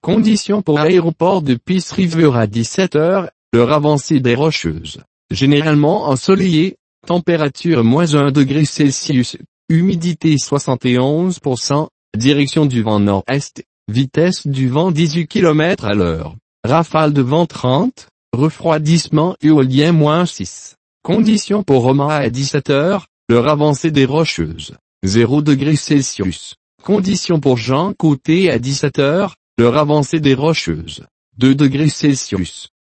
Conditions pour aéroport de Peace River à 17 heures, l'heure avancée des Rocheuses. Généralement ensoleillé, température -1 degré Celsius, humidité 71%, direction du vent nord-est, vitesse du vent 18 km à l'heure, rafale de vent 30, refroidissement éolien -6. Conditions pour Omaha à 17 heures, l'heure avancée des Rocheuses, 0 degré Celsius. Conditions pour Jean Côté à 17 heures, l'heure avancée des Rocheuses, 2 degrés Celsius.